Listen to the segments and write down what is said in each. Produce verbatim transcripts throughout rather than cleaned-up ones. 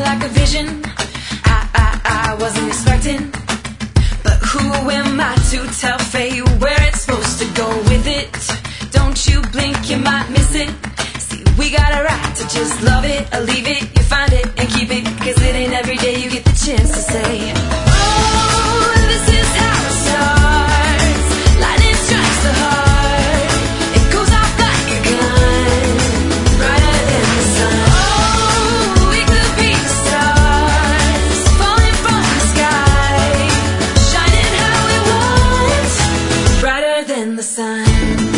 like a vision. I, I, I wasn't expecting, but who am I to tell fate where it's supposed to go with it? Don't you blink, you might miss it. See, we got a right to just love it or leave it. You find it and keep it, cause it ain't every day you get the chance to say, oh, this is how it starts. Lightning strikes the heart, it goes off like a gun, brighter than the sun. Oh, we could be the stars, falling from the sky, shining how we want, brighter than the sun.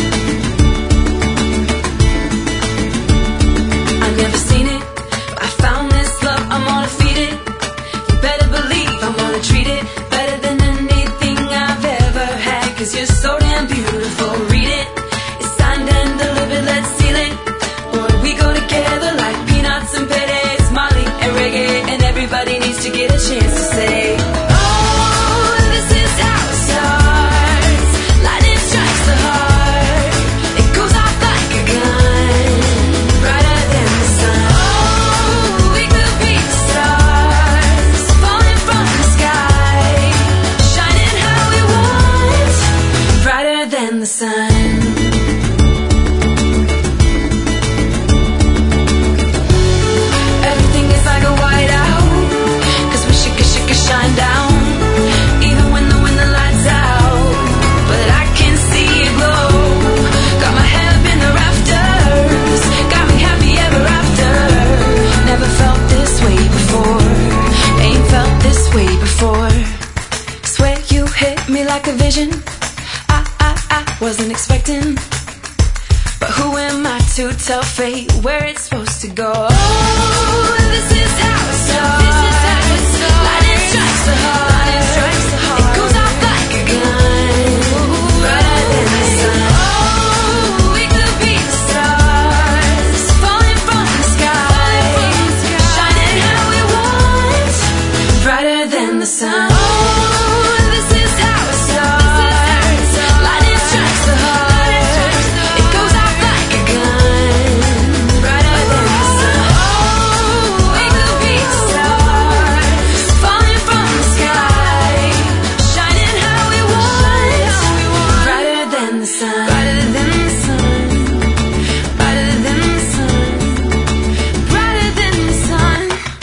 I've never seen it, but I found this love, I'm gonna feed it. You better believe I'm gonna treat it better than anything I've ever had, cause you're so damn beautiful. Read it, it's signed and delivered, let's seal it. Boy, we go together like peanuts and Perez, Molly and reggae, and everybody needs to get a chance to say, oh, this is how it starts. Lightning strikes the heart, it goes off like a gun, brighter than the sun. Oh, we could be the stars, falling from the sky, shining how we want, brighter than the sun. Everything is like a whiteout, cause we should, should, should shine down, even when the, when the lights out. But I can see it glow, got my head up in the rafters, got me happy ever after. Never felt this way before, ain't felt this way before. Swear you hit me like a vision. I, I, I wasn't expecting, but who am I to tell fate where it's supposed to go? Oh, this is how it starts. Lightning strikes the heart, it goes off like a gun, brighter than the sun. Oh, we could be the stars, falling from the sky, shining how we want, brighter than the sun. Oh, this is how it starts. Lightning strikes the heart, it goes off like a gun, brighter than the sun. Oh, we could be the stars, falling from the sky, shining how we want, brighter than the sun. Brighter than the sun, brighter than the sun, brighter than the sun.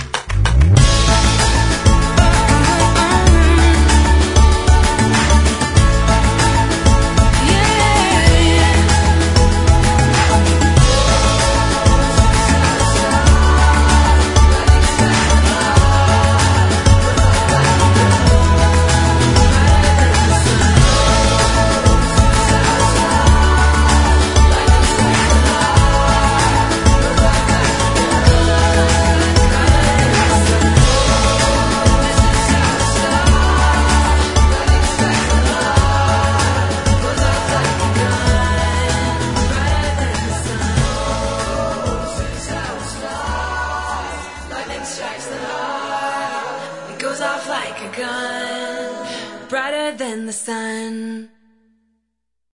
Lightning strikes the heart, it goes off like a gun, brighter than the sun.